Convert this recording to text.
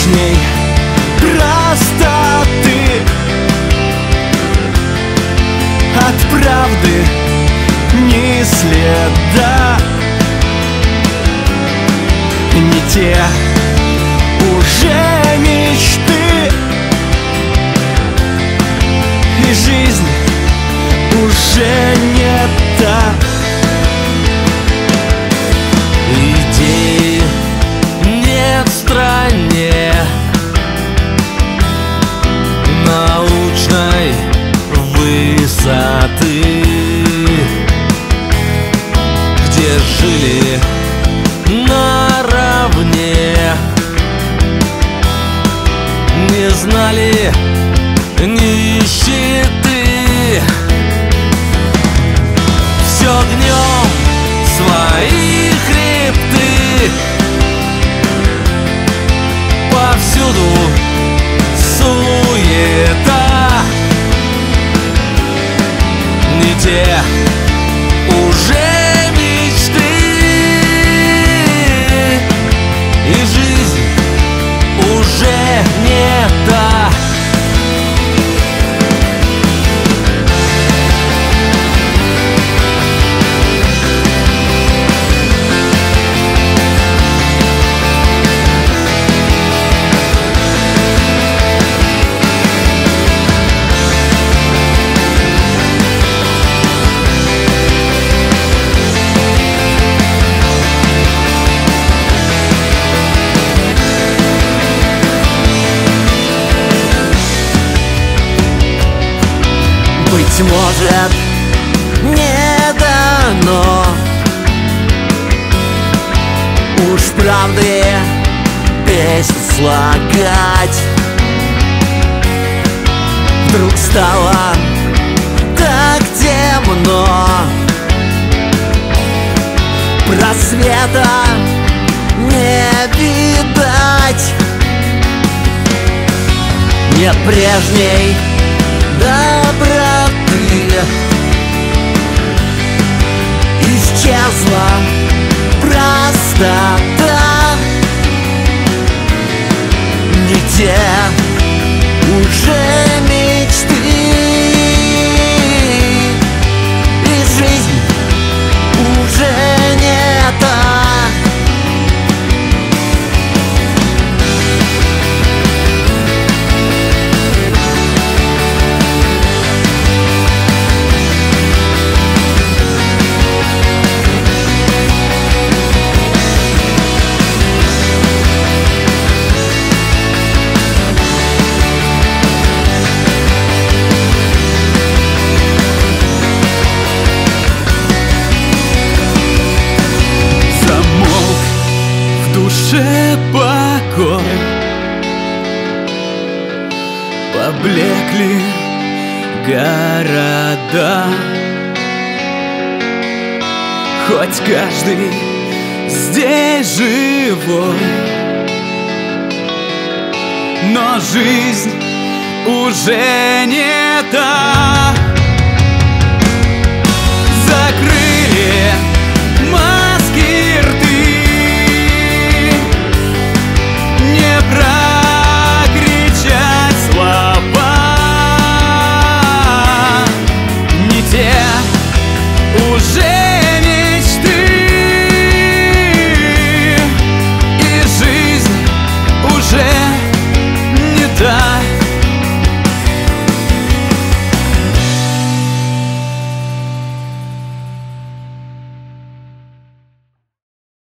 прежней простоты. От правды ни следа. Не те уже мечты, и жизнь уже не та. Идеи нет в стране научной высоты, где жили наравне, не знали нищеты. Все гнем свои хребты, повсюду суета. Не те уже мечты, и жизнь уже не та. Быть может, не дано уж правды песнь слагать. Вдруг стало так темно, просвета не видать. Нет прежней доброты, исчезла простота. Не те уже мечты, и жизнь уже не та. Покой, поблекли города, хоть каждый здесь живой, но жизнь уже не та. Закрыли маски рты, не прокричать слова. Не те уже мечты, и жизнь уже